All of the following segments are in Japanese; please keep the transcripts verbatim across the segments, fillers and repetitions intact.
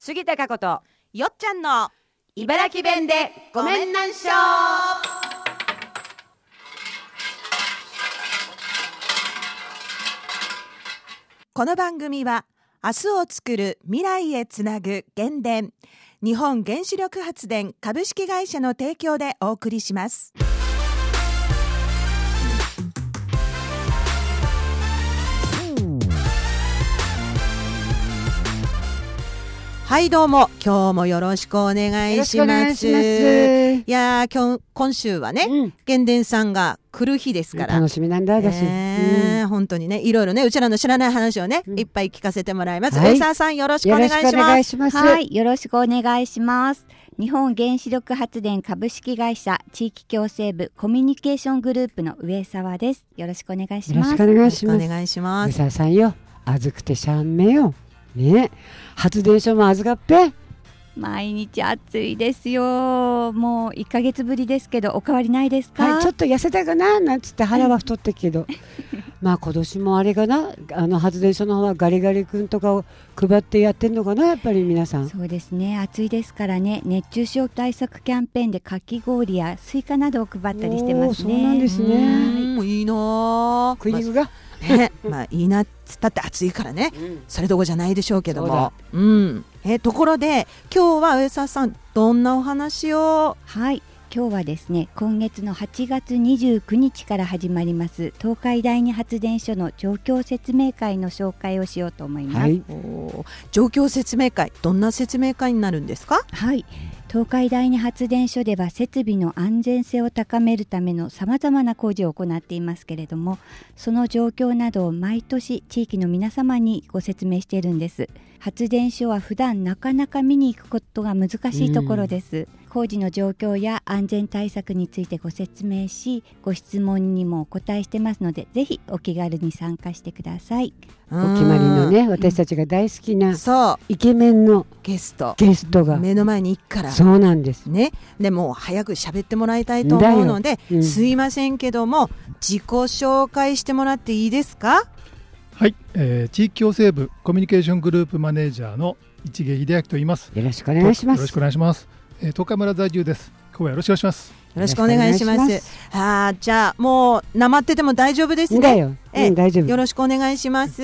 杉田佳子とよっちゃんの茨城弁でごめんなんしょー。 この番組は明日を作る未来へつなぐ原電日本原子力発電株式会社の提供でお送りします。はい、どうも今日もよろしくお願いします。いや今日今週はね、うん、原電さんが来る日ですから、 楽しみなんだ私、 えーうん、本当にね、いろいろね、うちらの知らない話をね、うん、いっぱい聞かせてもらいます。はい、上沢さんよろしくお願いします。よろしくお願いします。 はい、よろしくお願いします。日本原子力発電株式会社地域共生部コミュニケーショングループの上沢です。よろしくお願いします。 よろしくお願いします。 お願いします。 上沢さんよ、あずくてしゃんめよね、発電所も預かっぺ。 毎日暑いですよ。もういっかげつぶりですけど、お変わりないですか？ はい、ちょっと痩せたかななんつって腹は太ったけどまあ今年もあれかな、あの発電所の方はガリガリ君とかを配ってやってんのかな、やっぱり皆さん。 そうですね、暑いですからね、熱中症対策キャンペーンでかき氷やスイカなどを配ったりしてますね。 そうなんですね。 うん、いいな。 クイズが、 ね、まあいいなっつったって暑いからね、うん、それどころじゃないでしょうけども、う、うん、えところで今日は上沢さんどんなお話を？ はい、今日はですね、今月のはちがつにじゅうくにちから始まります東海第二発電所の状況説明会の紹介をしようと思います。はい、 お状況説明会、どんな説明会になるんですか？ はい、東海第二発電所では設備の安全性を高めるためのさまざまな工事を行っていますけれども、その状況などを毎年地域の皆様にご説明しているんです。発電所は普段なかなか見に行くことが難しいところです。工事の状況や安全対策についてご説明し、ご質問にもお答えしてますので、ぜひお気軽に参加してください。 お決まりのね、私たちが大好きな、 そうイケメンのゲストゲストが目の前に行くから。 そうなんですね。でも早く喋ってもらいたいと思うので、うん、すいませんけども自己紹介してもらっていいですか？ はい、えー、地域共生部コミュニケーショングループマネージャーの市毛秀明と言います。 よろしくお願いします。 よろしくお願いします。えー、東海村在住です。今日はよろしくお願いします。 よろしくお願いします。あ、じゃあもうなまってても大丈夫ですね。 だよ、 えーうん、大丈夫。 よろしくお願いします。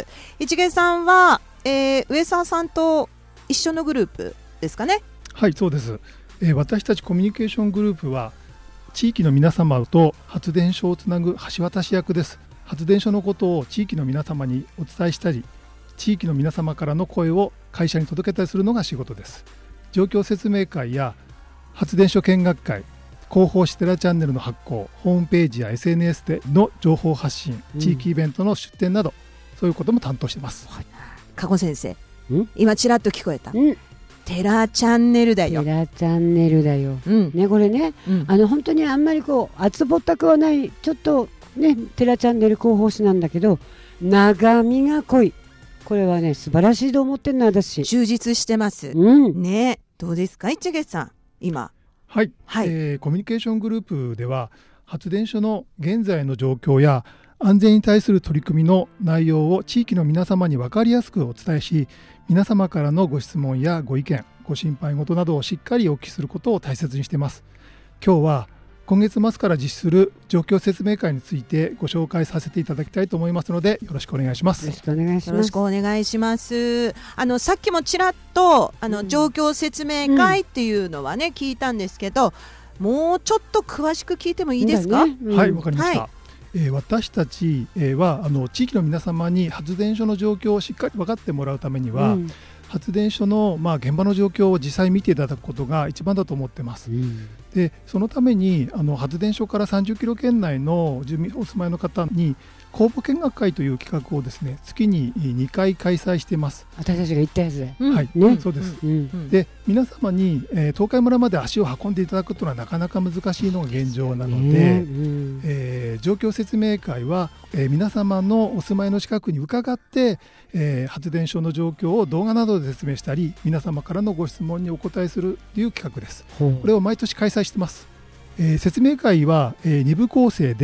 市毛さんは、えー、上沢さんと一緒のグループですかね？ はい、そうです。えー、私たちコミュニケーショングループは地域の皆様と発電所をつなぐ橋渡し役です。発電所のことを地域の皆様にお伝えしたり、地域の皆様からの声を会社に届けたりするのが仕事です。状況説明会や発電所見学会、広報シテラチャンネルの発行、ホームページや エスエヌエス での情報発信、うん、地域イベントの出展など、そういうことも担当しています。はい、 加古先生、今ちらっと聞こえた、うん、テラチャンネルだよ。 テラチャンネルだよ、うん、ね、これね、うん、あの本当にあんまりこう厚ぼったくはない、ちょっとね、テラチャンネル広報誌なんだけど、長みが濃い。これはね、素晴らしいと思ってんの私。 充実してます、うん、ね。どうですか市毛さん今？ はい、はい、えー、コミュニケーショングループでは発電所の現在の状況や安全に対する取り組みの内容を地域の皆様に分かりやすくお伝えし、皆様からのご質問やご意見、ご心配事などをしっかりお聞きすることを大切にしています。今日は今月末から実施する状況説明会についてご紹介させていただきたいと思いますので、よろしくお願いします。 よろしくお願いします。 よろしくお願いします。あのさっきもちらっとあの、うん、状況説明会っていうのはね、うん、聞いたんですけど、もうちょっと詳しく聞いてもいいですか？ ね、うん、はい、わかりました。はい、えー、私たち、えー、はあの地域の皆様に発電所の状況をしっかり分かってもらうためには、うん、発電所の、まあ、現場の状況を実際見ていただくことが一番だと思ってます。うん、でそのためにあの発電所からさんじゅっキロ圏内の住民お住まいの方に公募見学会という企画をですね、月ににかい開催しています。 私たちが行ったやつで、 うん、はい、ね、そうです、うん、で皆様に、えー、東海村まで足を運んでいただくというのはなかなか難しいのが現状なので、えーうんえー、状況説明会は、えー、皆様のお住まいの近くに伺って、えー、発電所の状況を動画などで説明したり、皆様からのご質問にお答えするという企画です。これを毎年開催しています。えー、説明会は、えー、に部構成で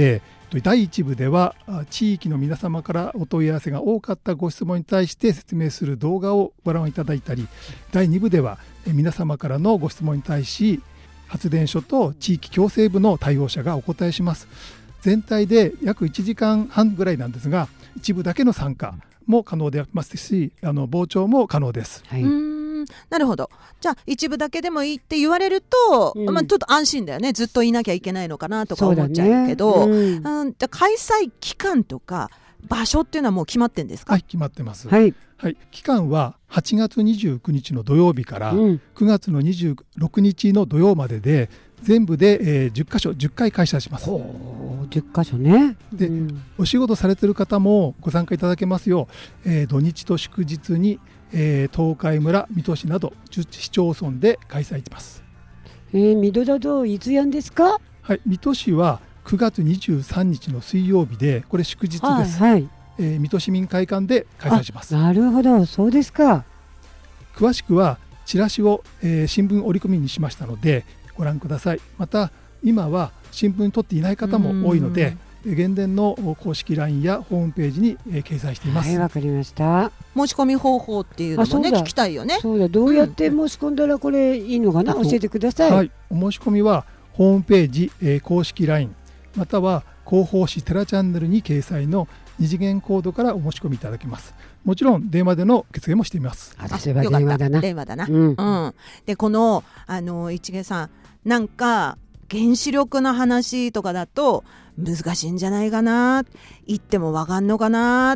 とだいいち部では地域の皆様からお問い合わせが多かったご質問に対して説明する動画をご覧いただいたり、だいに部では皆様からのご質問に対し発電所と地域共生部の対応者がお答えします。全体で約いちじかんはんぐらいなんですが、一部だけの参加も可能でありますし、あの傍聴も可能です。 はい、うーん、なるほど。じゃあ一部だけでもいいって言われると、うん、まあ、ちょっと安心だよね。ずっといなきゃいけないのかなとか思っちゃうけど、う、ね、うんうん、じゃあ開催期間とか場所っていうのはもう決まってんですか？ はい、決まってます。 はい、 はい、期間ははちがつにじゅうくにちの土曜日からくがつのにじゅうろくにちの土曜までで、全部で、えー、じゅっかしょじゅっかい開催します。 ほう、じゅっかしょね。 で、うん、お仕事されている方もご参加いただけますよう、えー、土日と祝日に、えー、東海村、水戸市などじゅっ市町村で開催します。 えー、水戸だといつやんですか？ はい、水戸市はくがつにじゅうさんにちの水曜日で、これ祝日です。はいはい、えー、水戸市民会館で開催します。 なるほど、そうですか。 詳しくはチラシを、えー、新聞折り込みにしましたのでご覧ください。また今は新聞に取っていない方も多いので、原電の公式 ライン やホームページに、えー、掲載しています。 はい、わかりました。 申し込み方法っていうのもね聞きたいよね。 そうだ、どうやって申し込んだらこれいいのかな、うん、教えてください。 はい、お申し込みはホームページ、えー、公式 ライン または広報誌テラチャンネルに掲載の二次元コードからお申し込みいただけます。もちろん電話での受付もしています。 あ、それは電話だな。 電話だな、 うんうん、でこのあの市毛さん、なんか原子力の話とかだと難しいんじゃないかな、言っても分かんのかなって、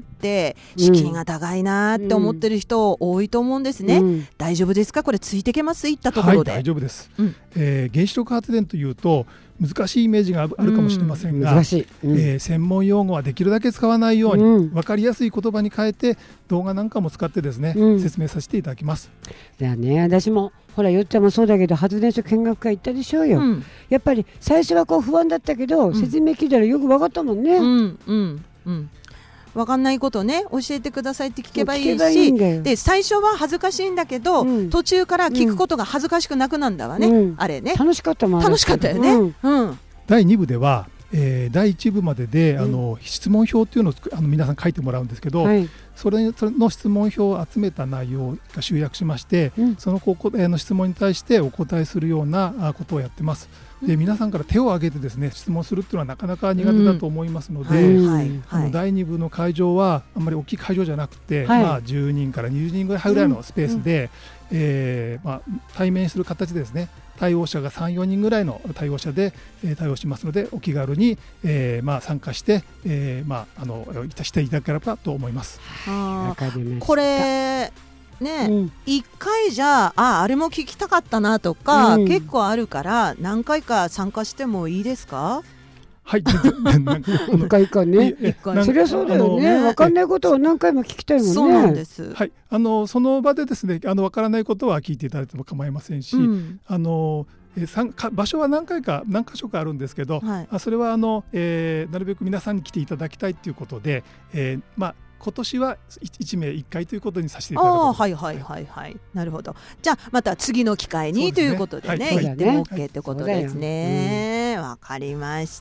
敷居が高いなって思ってる人多いと思うんですね、うん、大丈夫ですか？これついてけます？行ったところで。 はい、大丈夫です、うん、えー、原子力発電というと難しいイメージがあるかもしれませんが、 うん難しいうんえー、専門用語はできるだけ使わないように、うん、分かりやすい言葉に変えて動画なんかも使ってですね、うん、説明させていただきます。 じゃあね、私もほらよっちゃんもそうだけど発電所見学会行ったでしょうよ、うん、やっぱり最初はこう不安だったけど、うん、説明聞いたらよく分かったもんね、 うんうんうん、分かんないことね教えてくださいって聞けばいいし、で最初は恥ずかしいんだけど、うん、途中から聞くことが恥ずかしくなくなんだわね、うん、あれね楽しかったもん。 楽しかったよね、うんうん、 だいに部では、えー、だいいち部までで、うん、あの質問票というのをあの皆さん書いてもらうんですけど、はい、それそれの質問票を集めた内容が集約しまして、うん、そのここの質問に対してお答えするようなことをやってます。で皆さんから手を挙げてですね質問するっていうのはなかなか苦手だと思いますので、うんはいはい、だいに部の会場はあんまり大きい会場じゃなくて、はいまあ、じゅうにんからにじゅうにんぐらいぐらいのスペースで、うんえーまあ、対面する形でですね対応者がさん、よにんぐらいの対応者で、えー、対応しますのでお気軽に、えーまあ、参加して、えーまあ、あのしていただければと思います。 あこれね、うん、いっかいじゃ あ, あれも聞きたかったなとか、うん、結構あるから何回か参加してもいいですか？ はい何回かねそりゃそうだよね、分かんないことを何回も聞きたいもんね。 そうなんです、 はい、あのその場でですねあの分からないことは聞いていただいても構いませんし、うん、あのえー、場所は何回か何か所かあるんですけど、はい、それはあの、えー、なるべく皆さんに来ていただきたいということで、えーまあ今年はいち名いっかいということにさせていただく。あはいはいはいはいなるほど。じゃあまた次の機会に、ね、ということでね、はい、行っても OK ということですね。わ、うん、かりました。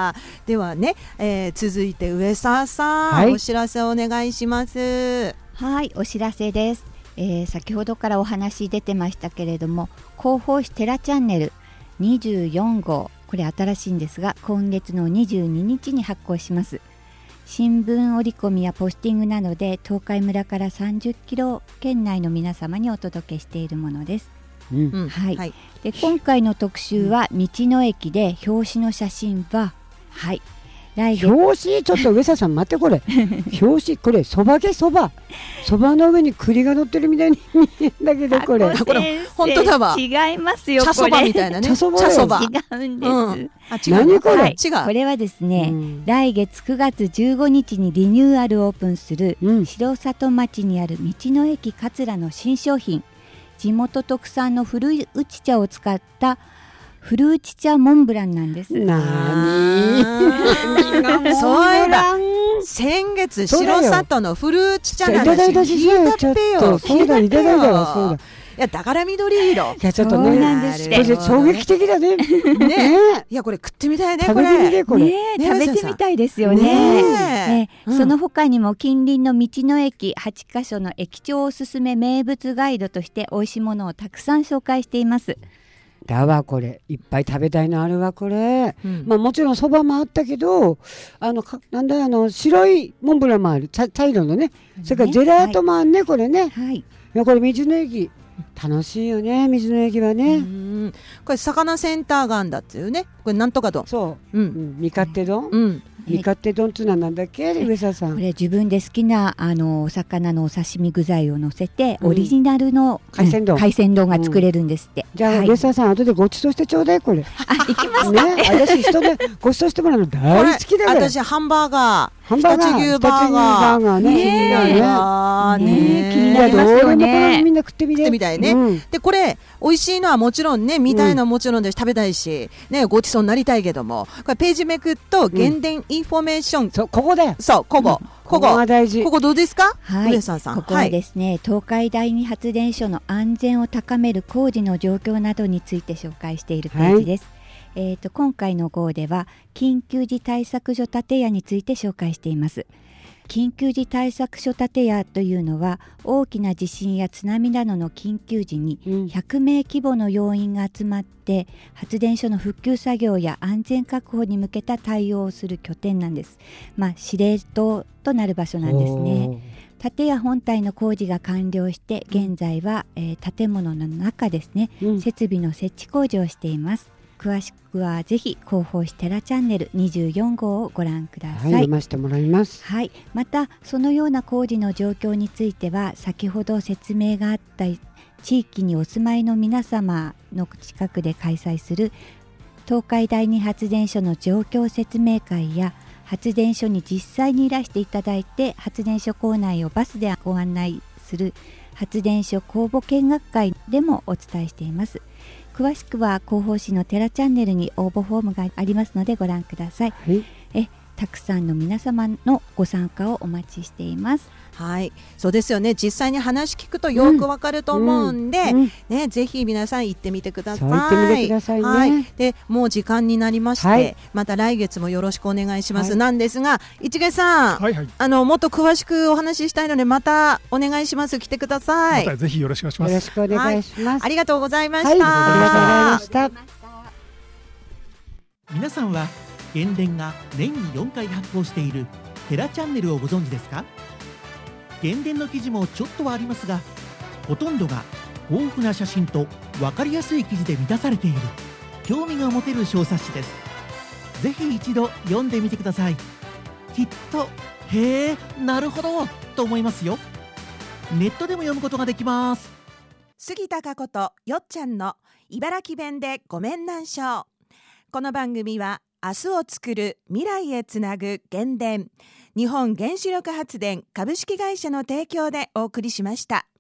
ではね、えー、続いて上澤さん、はい、お知らせお願いします。 はい、お知らせです。えー、先ほどからお話出てましたけれども広報誌テラチャンネルにじゅうよん号、これ新しいんですが今月のにじゅうににちに発行します。新聞折り込みやポスティングなどで東海村からさんじゅっキロ圏内の皆様にお届けしているものです、うんはいはい、で今回の特集は道の駅で表紙の写真は、はい、来月表紙ちょっと上澤さん待ってこれ表紙これそばげそばそばの上に栗が乗ってるみたいに見えるんだけどこれこれ本当だわ。 違いますよ。 茶そばみたいなね。 茶そば違うんです、うん、 あ違う何これ、 はい、違うこれはですね、うん、来月くがつじゅうごにちにリニューアルオープンする、うん、城里町にある道の駅桂の新商品地元特産の古内茶を使った古内茶モンブランなんです。 なーにそういえば先月城里の古内茶の話聞いたってよ。 そうだいただいたそうだやだから緑色。 いやちょっとそうね、 なんですってこれ衝撃的だね。 ねいやこれ食ってみたいね。 食べてみてこれ。 ねえ、 ね食べてみたいですよね。 ねえねえうんその他にも近隣の道の駅はちカ所の駅長おすすめ名物ガイドとして美味しいものをたくさん紹介しています。 だわこれいっぱい食べたいのあるわこれ。 うんまあもちろんそばもあったけど、あのかなんだあの白いモンブランもある。茶茶色のね。それからジェラートもあるね、これね。 はい。 いやこれ道の駅楽しいよね、道の駅はね。 うんこれ魚センターガンだっていうね。これなんとか丼。 そうう、うんん、みかて丼、 うんみかて丼っていうのはなんだっけ、上沢さん。 これ自分で好きなあのお魚のお刺身具材を乗せて、 うんオリジナルの海鮮丼うん海鮮丼が作れるんですって。 じゃあ、 はい、 上沢さん後でごちそうしてちょうだいこれ。 あ、行きますねか。、 私人でごちそうしてもらうの大好きだから。 私ハンバーガー。 ハンバーガー、 常陸牛バーガー常陸牛バーガーね、 ねえ気になるね。 あーねえ気にいやどなりますようでもこれねみんな食ってみて。 食ってみたいねうんでこれ美味しいのはもちろんね見たいのはもちろんで食べたいし、ね、ごちそうになりたいけどもこれページめくっと原電インフォメーション、 そうここだよ。 そうここ、ここここが大事。 ここどうですか、 はい、 上沢さんここはですね、東海第二発電所の安全を高める工事の状況などについて紹介しているページです。えーと今回の号では緊急時対策所建屋について紹介しています。緊急時対策所建屋というのは大きな地震や津波などの緊急時にうんひゃくめい規模の要員が集まって発電所の復旧作業や安全確保に向けた対応をする拠点なんです。まあ司令塔となる場所なんですね。建屋本体の工事が完了して現在は、えー建物の中ですね、 おーうん設備の設置工事をしています。詳しくはぜひ広報誌テラチャンネルにじゅうよん号をご覧くだはい、 さい。 読ませてもらいます。 はい、またそのような工事の状況については先ほど説明があった地域にお住まいの皆様の近くで開催する東海第二発電所の状況説明会や発電所に実際にいらしていただいて発電所構内をバスでご案内する発電所公募見学会でもお伝えしています。詳しくは広報誌のテラチャンネルに応募フォームがありますのでご覧ください。 はい、 えたくさんの皆様のご参加をお待ちしています。 はいそうですよね実際に話聞くとよくわかると思うんで、 うんね、ぜひ皆さん行ってみてください。 そう行ってみてくださいねはい、でもう時間になりまして、 はいまた来月もよろしくお願いします、 はいなんですが市毛さん、 はいはい。 あのもっと詳しくお話ししたいのでまたお願いします来てください、 またぜひよろしくお願いしまよろす。 しくお願いします。 ありがとうございまはい、 した、 ありがとうございました。 皆さんは原電が年によんかい発行しているテラチャンネルをご存知ですか？原電の記事もちょっとはありますが、ほとんどが豊富な写真と分かりやすい記事で満たされている興味が持てる小冊子です。ぜひ一度読んでみてください。きっとへえ、なるほどと思いますよ。ネットでも読むことができます。 杉田佳子とよっちゃんの茨城弁でごめんなんしょう。この番組は明日をつくる未来へつなぐ原電日本原子力発電株式会社の提供でお送りしました。